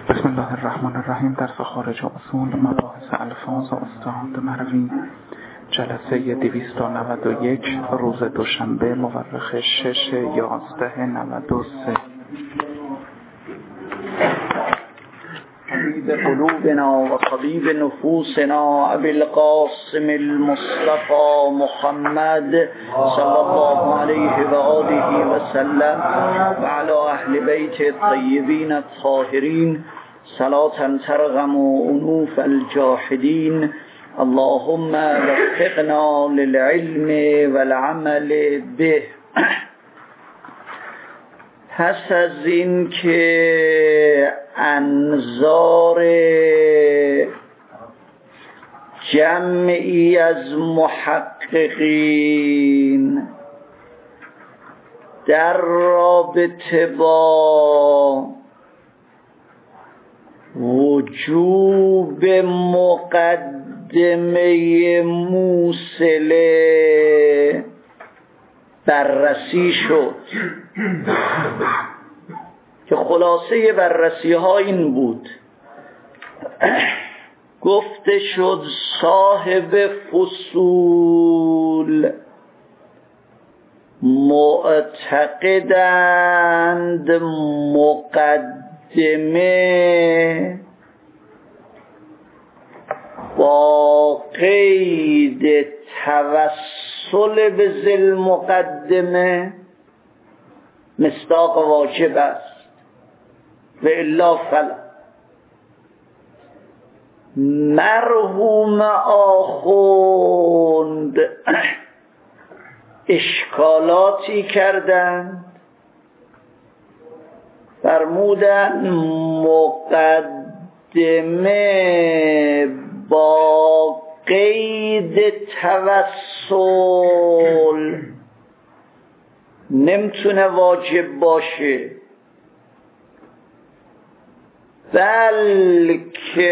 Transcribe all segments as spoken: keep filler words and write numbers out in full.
بسم الله الرحمن الرحیم. درس خارج اصول مباحث الفاظ استاد مروی، جلسه دویست و نود و یک، روز دوشنبه، مورخ شش یازده نود و سه. حبیب قلوبنا و طبیب نفوسنا ابی القاسم المصطفى محمد صلی الله علیه و آله و سلم و علی اهل بیت الطیبین الطاهرین صلاة ترغم انوف الجاحدین. اللهم وفقنا للعلم والعمل به. پس از این که انظار جمعی از محققین در رابطه با وجوب مقدمه موصله بررسی شد که خلاصه بررسی ها این بود. گفته شد صاحب فصول معتقدند مقدمه با قید توسل به ذی مقدمه مصداق واجب است و الا فلا. مرحوم آخوند اشکالاتی کردند، فرمودند مقدمه با قید توسل نمیتونه واجب باشه، بلکه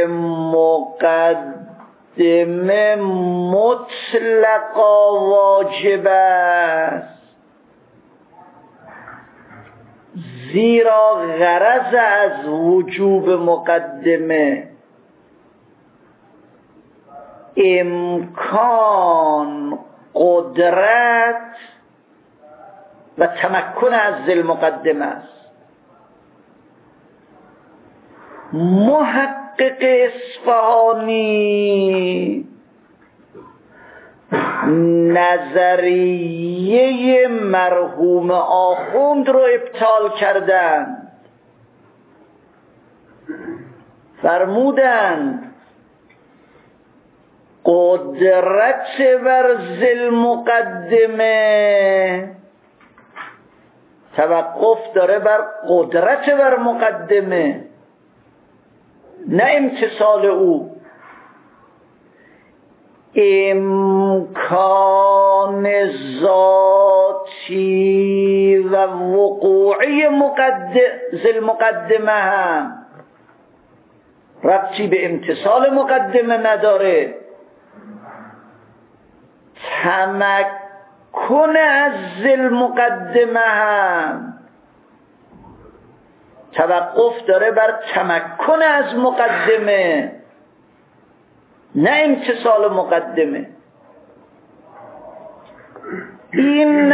مقدمه مطلقا واجب است، زیرا غرض از وجوب مقدمه امکان، قدرت و تمکن از ذی مقدمه است. محقق اصفهانی نظریه مرحوم آخوند رو ابطال کردند، فرمودند قدرت بر ذی مقدمه توقف داره بر قدرت بر مقدمه، نه امتصال او. امکان ذاتی و وقوعی ذی مقدمه هم ربطی به امتصال مقدمه نداره. تمکن از ذی مقدمه هم توقف داره بر تمکن از مقدمه، نه امتصال مقدمه. این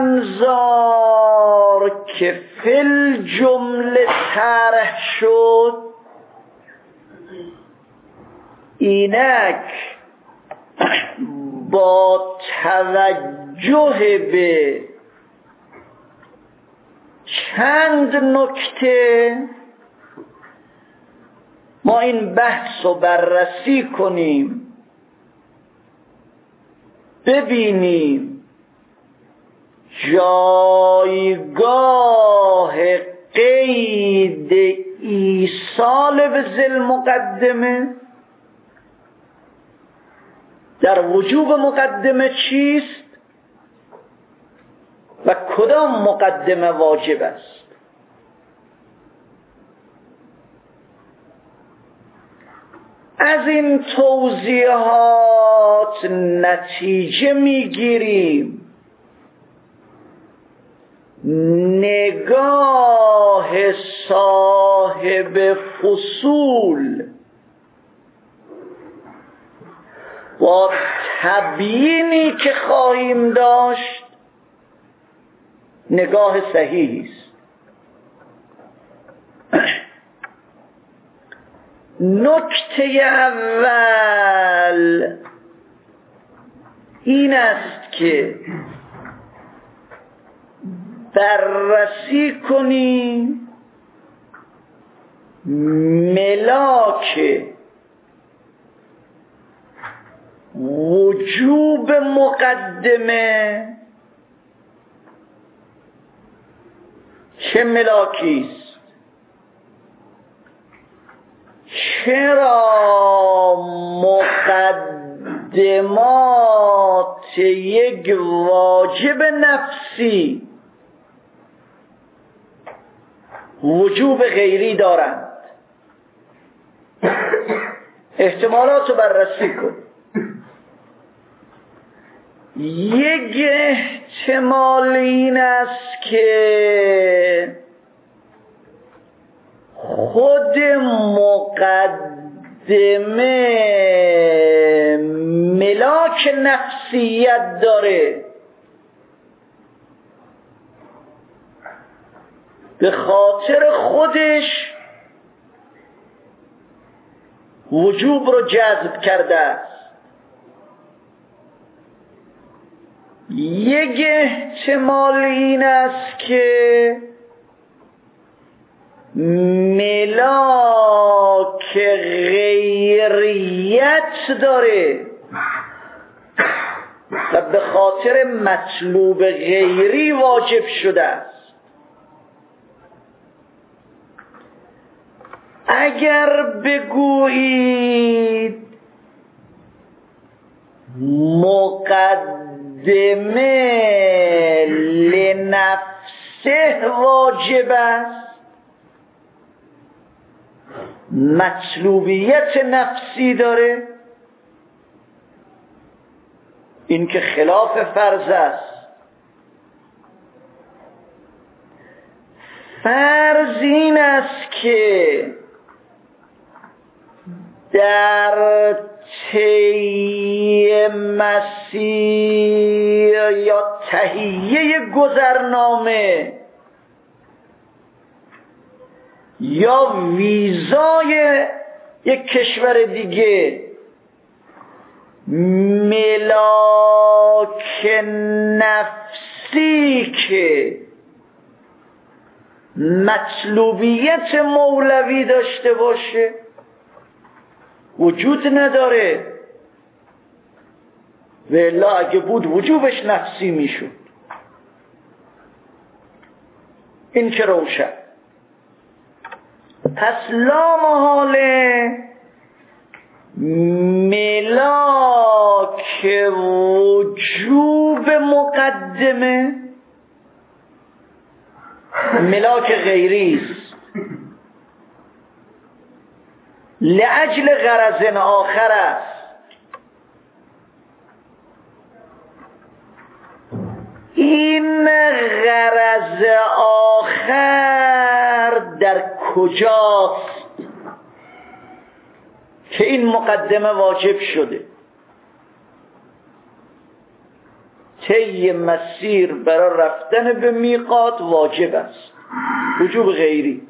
انظار که فی الجمله طرح شد، اینک با توجه به چند نکته ما این بحث رو بررسی کنیم، ببینیم جایگاه قید ایصال به ذی مقدمه در وجوب مقدمه چیست و کدام مقدمه واجب است. از این توضیحات نتیجه میگیریم نگاه نگاه صاحب فصول با تبیینی که خواهیم داشت نگاه صحیحی است. نکته اول این است که بررسی کنیم ملاک وجوب مقدمه چه ملاکی است؟ چرا مقدمات یک واجب نفسی وجوب غیری دارند؟ احتمالات رو بررسی کن. یک احتمال این است که خود مقدمه ملاک نفسیت داره، به خاطر خودش وجوب رو جذب کرده است. یک احتمال این است که ملاک غیریت داره و به خاطر مطلوب غیری واجب شده است. اگر بگویید مقدمه لنفسه واجب است، مطلوبیت نفسی داره، این که خلاف فرض است. فرض این است که در طی مسیر یا تهیه گذرنامه یا ویزای یک کشور دیگه ملاک نفسی که مطلوبیت مولوی داشته باشه وجود نداره، و الا اگه بود وجوبش نفسی میشد. این که روشن. پس لا محاله ملاک وجوب مقدمه ملاک غیری است لأجل غرض آخر است. این غرض آخر در کجاست که این مقدمه واجب شده؟ طی مسیر برای رفتن به میقات واجب است، وجوب غیری.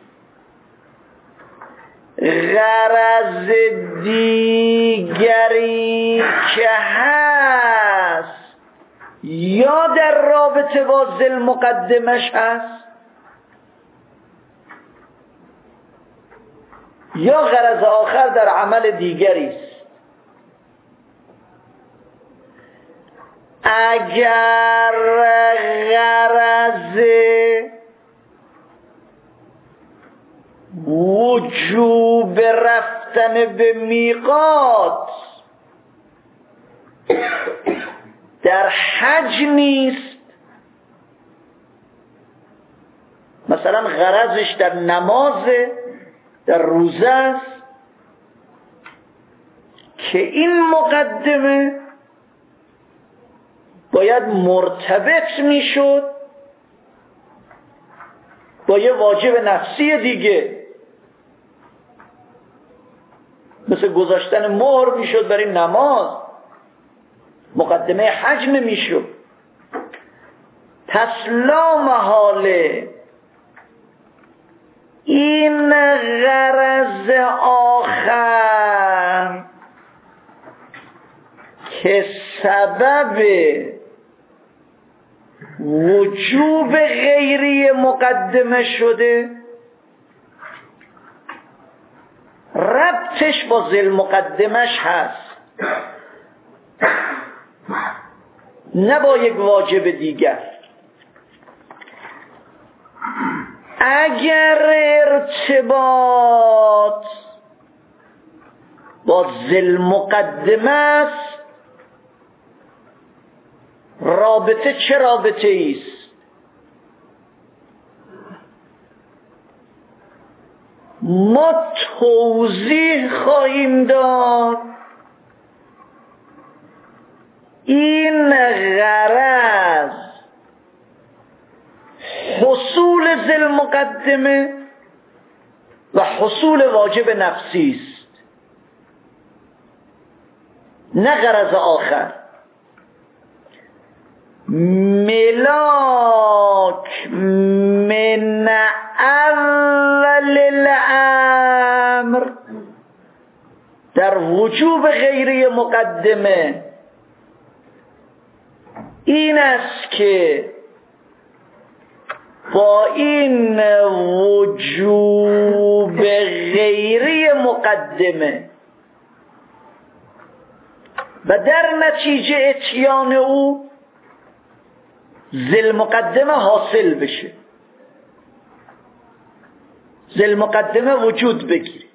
غرض دیگری که هست یا در رابطه با ذل مقدمش هست یا غرض آخر در عمل دیگری است. اگر غرض وجوب رفتن به میقات در حج نیست، مثلا غرضش در نماز، در روزه است، که این مقدمه باید مرتبط میشد با یه واجب نفسی دیگه، مثل گذاشتن مهر میشد برای نماز، مقدمه حج نمیشد. پس لا محاله این غرض آخر که سبب وجوب غیری مقدمه شده ربطش با ذی المقدمش هست، نه با یک واجب دیگر. اگر ارتباط با ذی المقدمه است، رابطه چه رابطه ایست؟ ما توضیح خواهیم داد این غرض حصول ذی المقدمه و حصول واجب نفسی است، نه غرض آخر. ملاک من اول الامر در وجوب غیری مقدمه این است که با این وجوب غیری مقدمه و در نتیجه اتیان او ذی المقدمه حاصل بشه، ذی المقدمه وجود بگیره.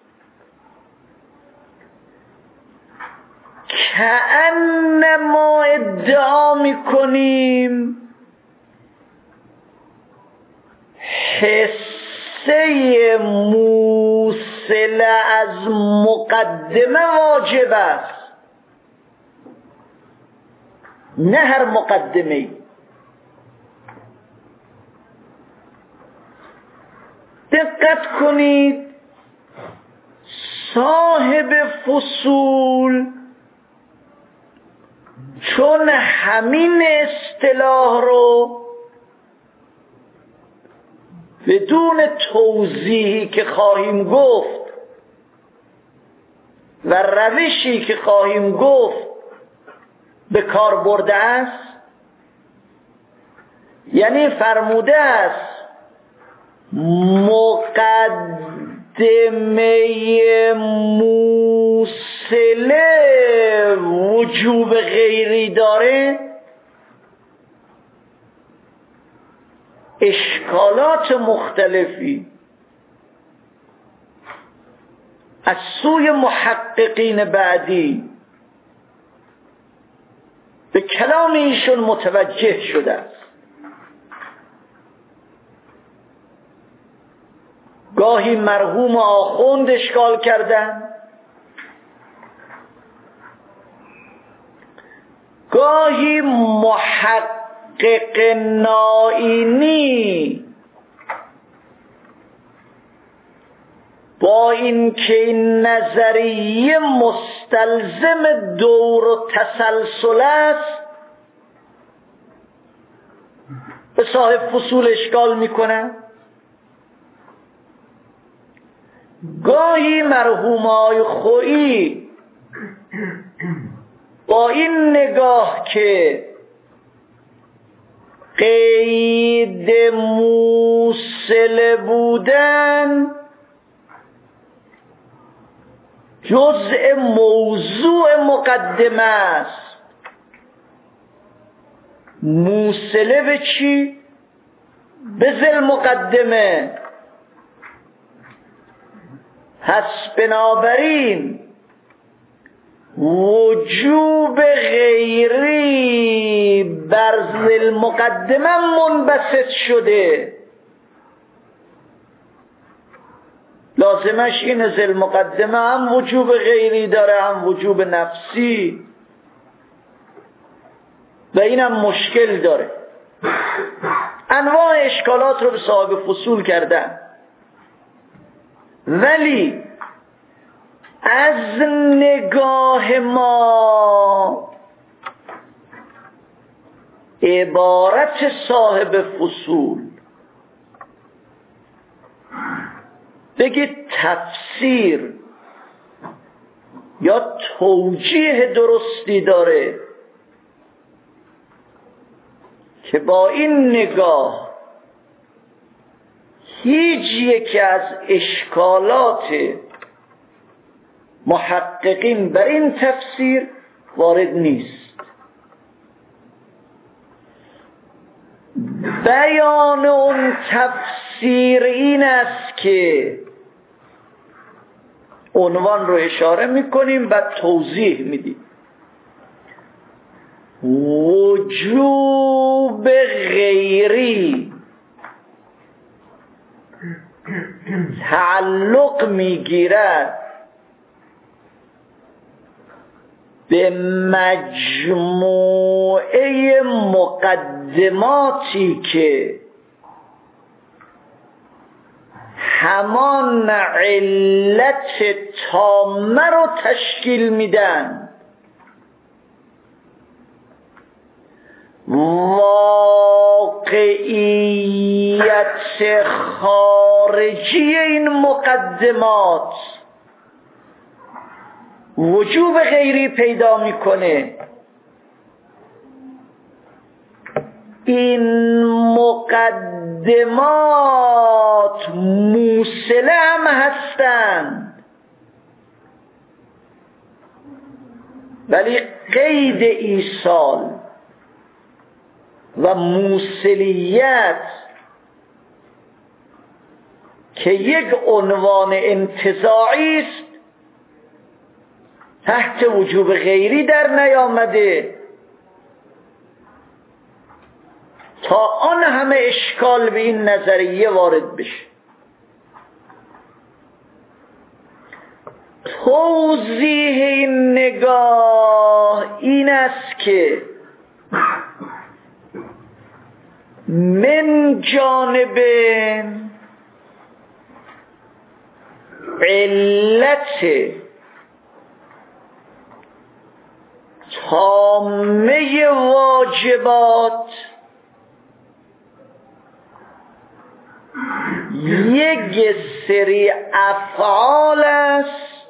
کأنما ادعا میکنیم حصه موصل از مقدمه واجب است، نه هر مقدمه. دقت کنید، صاحب فصول چون همین اصطلاح رو بدون توضیحی که خواهیم گفت و روشی که خواهیم گفت به کار برده است، یعنی فرموده است مقدمه موصله وجوب غیری داره، اشکالات مختلفی از سوی محققین بعدی به کلام ایشون متوجه شده است. گاهی مرحوم آخوند اشکال کردن، گاهی محقق نائینی با اینکه این نظریه مستلزم دور و تسلسل است به صاحب فصول اشکال میکنن. گاهی مرحومای خویی با این نگاه که قید موصل بودن جزء موضوع مقدمه است، موصله به چی؟ به ذی المقدمه. پس بنابراین وجوب غیری بر ذی المقدمه منبسط شده، لازمش اینه ذی المقدمه هم وجوب غیری داره هم وجوب نفسی و اینم مشکل داره. انواع اشکالات رو به صاحب فصول کردن، ولی از نگاه ما عبارت صاحب فصول بگه تفسیر یا توجیه درستی داره که با این نگاه هیچ یکی از اشکالات محققین بر این تفسیر وارد نیست. بیان اون تفسیر این است که عنوان رو اشاره میکنیم و توضیح میدیم. وجوب غیری تعلق میگیرد به مجموعه مقدماتی که همان علت تامه رو تشکیل میدن. واقعیت خارجی این مقدمات وجوب غیری پیدا میکنه. این مقدمات موصله هم هستند، ولی قید ایصال و موصلیت که یک عنوان انتزاعی است تحت وجوب غیری در نیامده. تا آن همه اشکال به این نظریه وارد بشه. توضیح این نگاه این است که من جانب علت تامه واجبات یک سری افعال است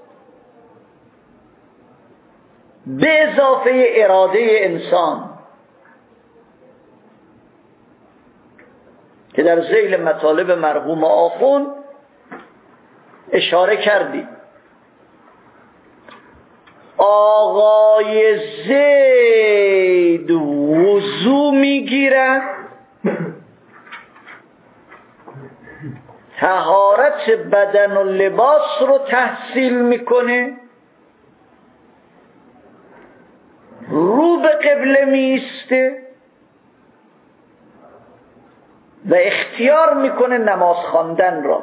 به اضافه اراده انسان که در ذیل مطالب مرحوم آخوند اشاره کردیم. آقای زید وضو میگیرد، طهارت بدن و لباس رو تحصیل میکنه، رو به قبله میسته و اختیار میکنه نماز خواندن را.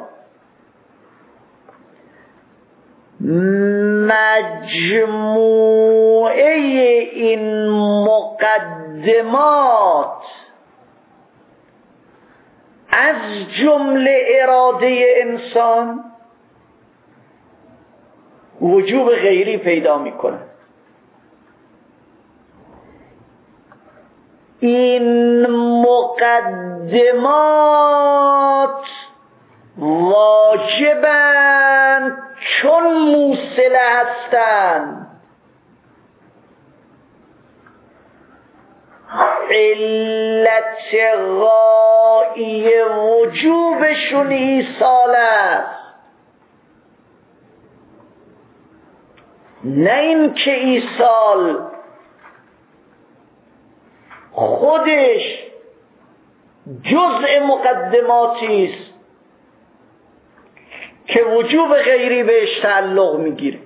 مجموعه این مقدمات از جمله اراده انسان وجوب غیری پیدا میکنه. این مقدمات واجبند چون موصله هستند. علت غایی وجوبشون ایصال است، نه این که ایصال خودش جزء مقدماتی است که وجوب غیری بهش تعلق میگیره.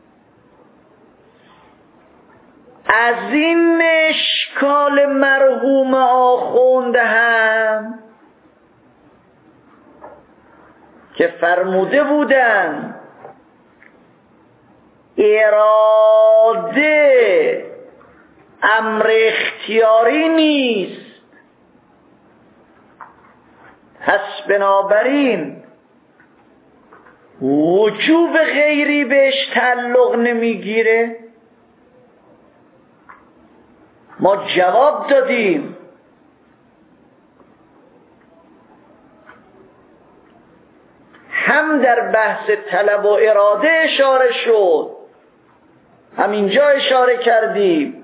از این اشکال مرحوم آخوند هم که فرموده بودن اراده امر اختیاری نیست، پس بنابراین وجوب غیری بهش تعلق نمیگیره. ما جواب دادیم هم در بحث طلب و اراده اشاره شد، همینجا اشاره کردیم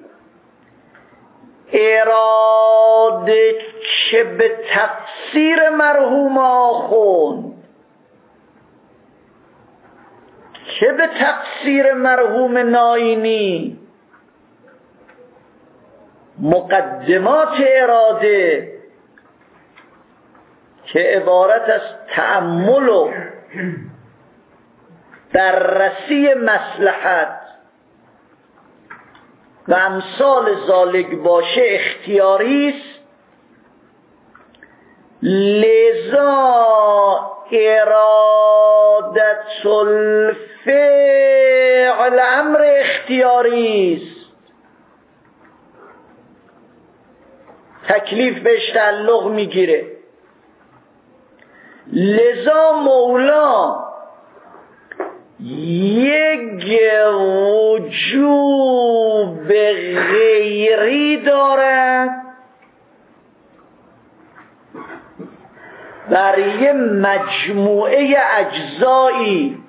اراده چه به تقصیر مرحوم آخوند چه به تقصیر مرحوم ناینی، مقدمات اراده که عبارت از تأمل و بررسی مصلحت و امثال ذالک باشه اختیاری است. لذا ارادت الفعل امر اختیاری است، تکلیف بهش تعلق میگیره. لذا مولا یک وجوب غیری دارد بر یه مجموعه اجزایی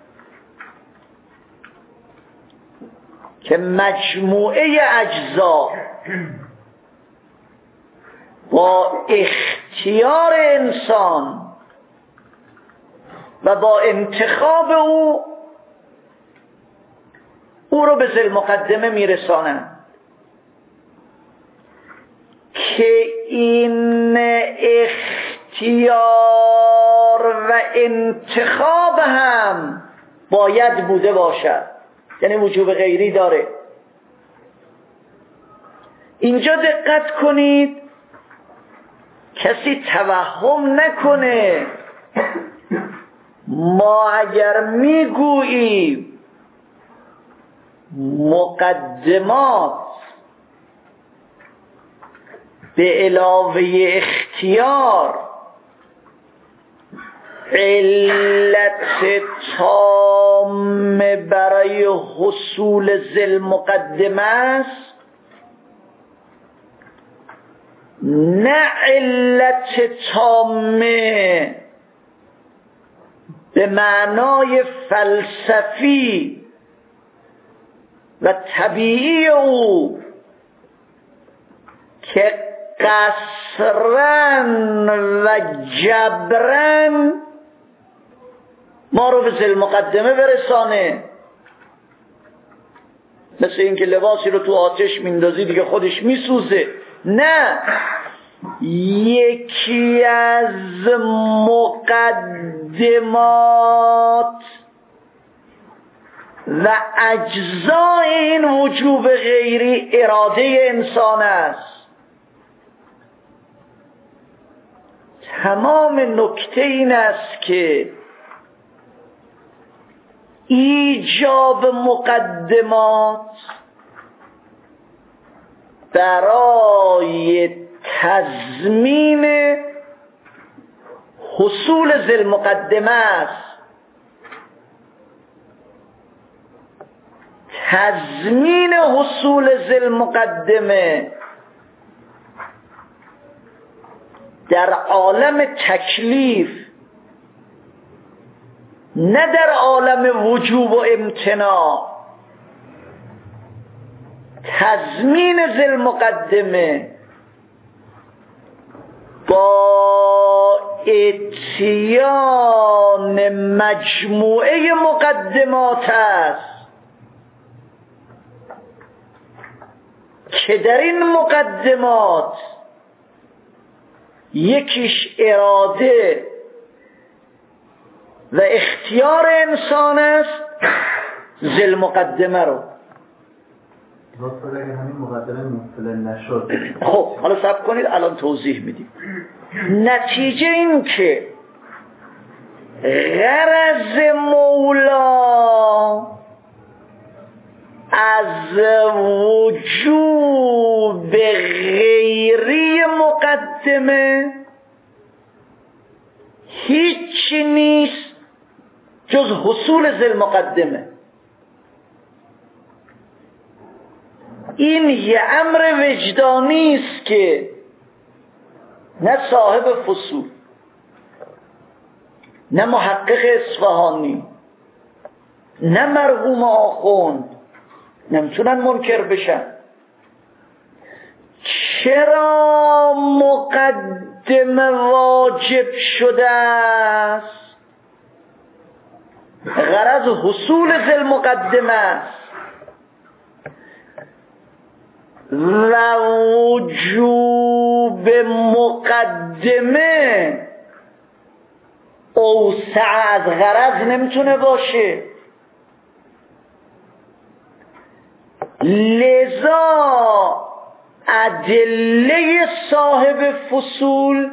که مجموعه اجزا با اختیار انسان و با انتخاب او او رو به ذل مقدمه میرسانند که این اختیار و انتخاب هم باید بوده باشد، یعنی وجوب غیری داره. اینجا دقت کنید کسی توهم نکنه ما اگر میگوییم مقدمات به علاوه اختیار علت تام برای حصول ذل مقدمه است، نه علت تامه به معنای فلسفی و طبیعی او که قصرن و جبرن ما رو به ذل مقدمه برسانه. مثل اینکه لباسی رو تو آتش میندازی دیگه خودش میسوزه. نه، یکی از مقدمات و اجزای این وجوب غیری اراده انسان است. تمام نکته این است که ایجاب مقدمات برای تضمین حصول ذل مقدمه است. تضمین حصول ذل مقدمه در عالم تکلیف، نه در عالم وجوب و امتناع. تضمین ذل مقدمه با اتیان مجموعه مقدمات است که در این مقدمات یکیش اراده و اختیار انسان است. ذل مقدمه رو همین مقدمه مطلع نشد. خب حالا صبر کنید الان توضیح میدیم. نتیجه این که غرض مولا از وجوب غیری مقدمه هیچی نیست جز حصول ذی المقدمه. این یه امر وجدانی است که نه صاحب فصول، نه محقق اصفهانی، نه مرحوم آخوند نمیتونن منکر بشن. چرا مقدمه واجب شده است؟ غرض حصول ذی المقدمه است و وجوب مقدمه اوسع از غرض نمیتونه باشه. لذا ادله صاحب فصول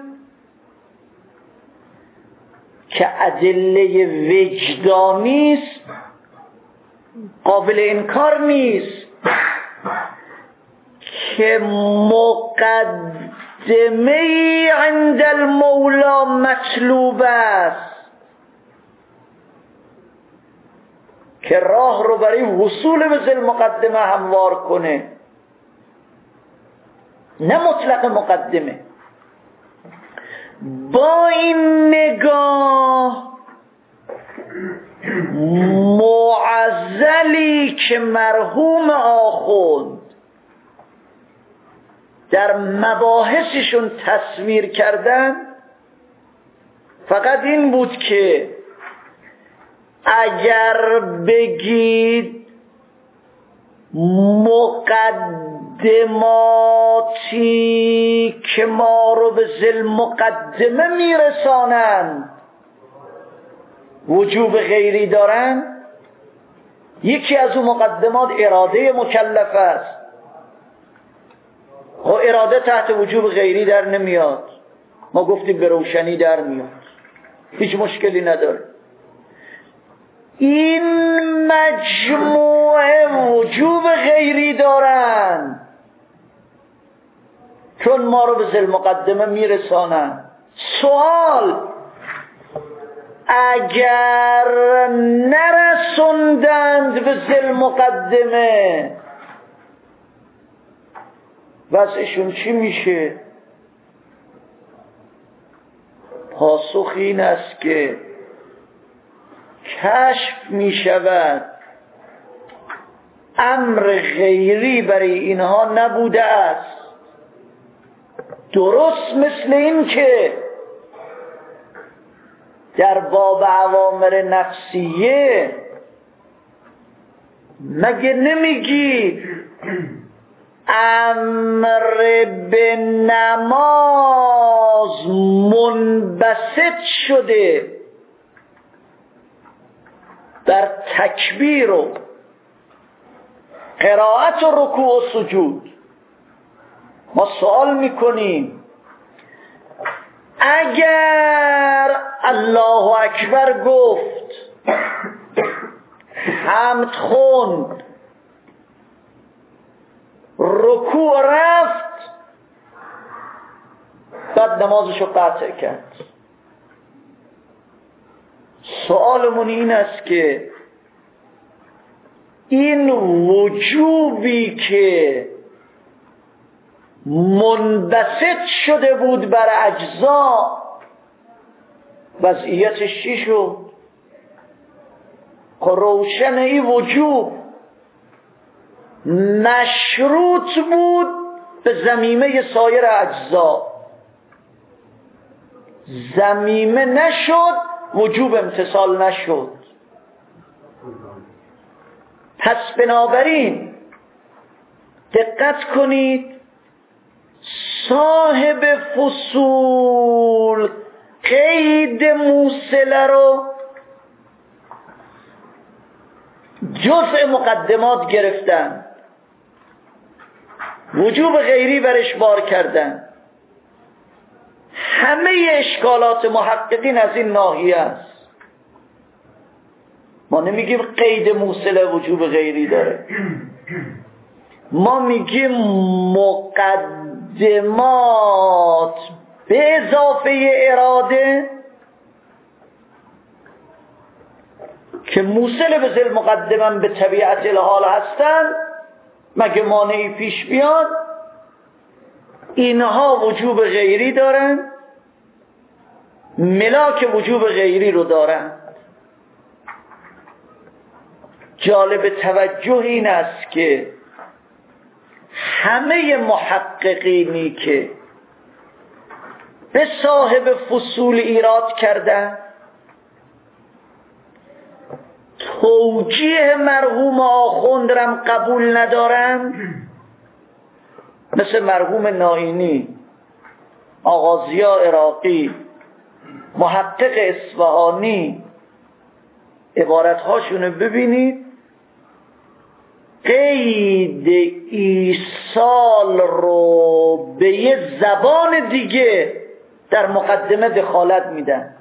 که ادله وجدانی است قابل انکار نیست که مقدمه عند المولا مطلوب است که راه رو برای وصول به ذی المقدمه هموار کنه، نه مطلق مقدمه. با این نگاه معزلی که مرحوم آخوند در مباحثشون تصویر کردن فقط این بود که اگر بگید مقدماتی که ما رو به ذی المقدمه میرسانند وجوب غیری دارن، یکی از اون مقدمات اراده مکلف است. و اراده تحت وجوب غیری در نمیاد، ما گفتیم به روشنی در میاد، هیچ مشکلی نداره. این مجموعه وجوب غیری دارن چون ما رو به ذی المقدمه میرسانن. سوال: اگر نرسوندند به ذی المقدمه وضعشون چی میشه؟ پاسخ این است که کشف می شود امر غیری برای اینها نبوده است. درست مثل این که در باب اوامر نفسیه مگه نمیگی امر به نماز منبسط شده در تکبیر و قرائت و رکوع و سجود؟ ما سوال میکنیم اگر الله اکبر گفت، حمد خوند، رکوع رفت، بعد نمازشو قطع کرد، سوالمون این است که این وجوبی که منبسط شده بود بر اجزا وضعیتش چی شد؟ روشن این وجوب مشروط بود به ضمیمه سایر اجزا، ضمیمه نشد وجوب امتصال نشد. پس بنابراین دقت کنید، صاحب فصول قید موصله رو جزء مقدمات گرفتن، وجوب غیری برش بار کردن. همه اشکالات محققین از این ناحیه است. ما نمیگیم قید موصله وجوب غیری داره، ما میگیم مقدمات به اضافه اراده که موصل به ذل مقدمن به طبیعت الحال هستن، مگه مانعی پیش بیاد؟ اینها وجوب غیری دارن، ملاک وجوب غیری رو دارن. جالب توجه این است که همه محققینی که به صاحب فصول ایراد کردن، توجیه مرحوم آخوند رم قبول ندارن، مثل مرحوم نائینی، آقا ضیا عراقی، محقق اصفهانی. عبارتهاشونو ببینید، قید ایصال رو به یه زبان دیگه در مقدمه دخالت میدن.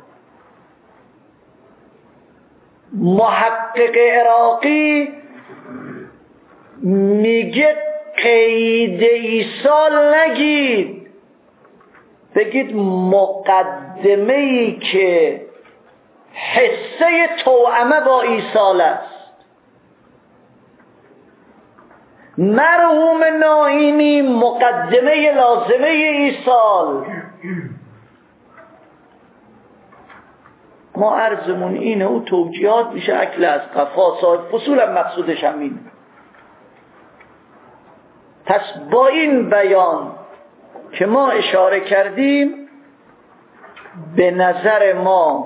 محقق عراقی میگه قید ایصال نگید، بگید مقدمه‌ای که حصه توأمه با ایصال است. مرحوم نائینی مقدمه لازمه ایصال. ما عرضمون اینه، او توجیهات میشه اکل از قفا، صاحب فصولم مقصودش همینه. پس با این بیان که ما اشاره کردیم، به نظر ما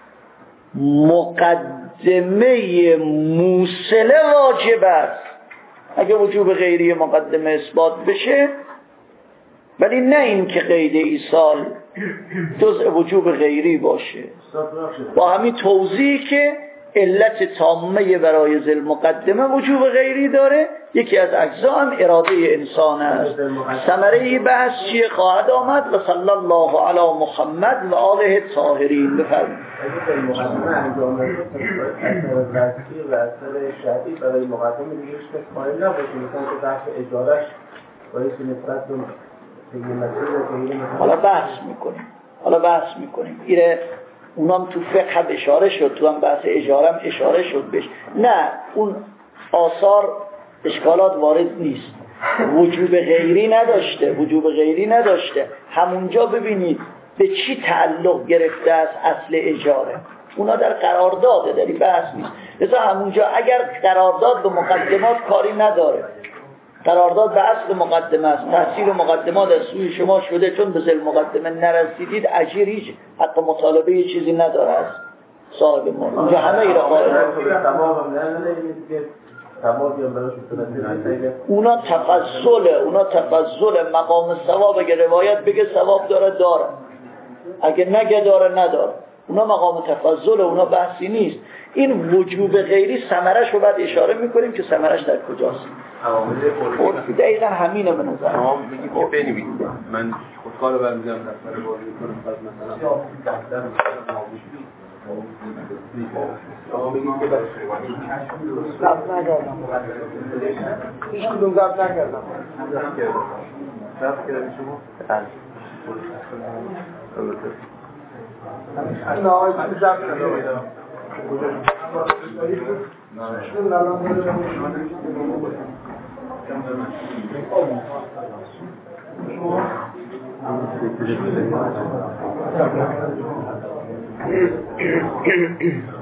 مقدمه موصله واجب است اگه وجوب غیری مقدمه اثبات بشه، ولی نه این که قید ایصال جزء وجوب غیری باشه. با همین توضیح که علت تامه برای ذل مقدمه وجوب غیری داره، یکی از اجزا هم اراده انسان است. ثمره بحث چیه خواهد آمد؟ و صلی الله علی محمد و آله الطاهرین. بفرمایید. اگه مقدمه انجام نشه اثر رسمی و اثر شرعی برای مقدمه دیگه هیچ قائل نباشه، مثلا که بحث اجارش باید نسبت به حالا بحث میکنیم حالا بحث میکنیم ایره اونام تو فقه هم اشاره شد، تو هم بحث اجاره هم اشاره شد بهش. نه، اون آثار اشکالات وارد نیست، وجوب غیری نداشته وجوب غیری نداشته همونجا ببینید به چی تعلق گرفته از اصل اجاره. اونا در قرارداده، در این بحث نیست. لذا همونجا اگر قرارداد به مقدمات کاری نداره، قرارداد به اصل مقدمه است، تحصیل مقدمات از سوی شما شده، چون به ذل مقدمه نرسیدید، اجیر هیچ حق مطالبه چیزی نداره از صاحب ما. اینجا همه ای را قائل. اونا تفضل اونا تفضل مقام ثواب. اگه روایت بگه ثواب داره داره، اگه نگه داره نداره. اونا مقام تفضل، اونا بحثی نیست. این وجوب غیری ثمرش رو بعد اشاره میکنیم که ثمرش در کجاست. عرفی دقیقا همینه به نظر. شما میگید که بنویسید، من خودکار رو برمیدم دفتر بازی میکنم، بعد مثلا دفتر شما میگید که ضبط نکردم، هیچ کدوم ضبط نکردم. ضبط کردید شما؟ نه آقای چیزی ضبط کردم. Thank you.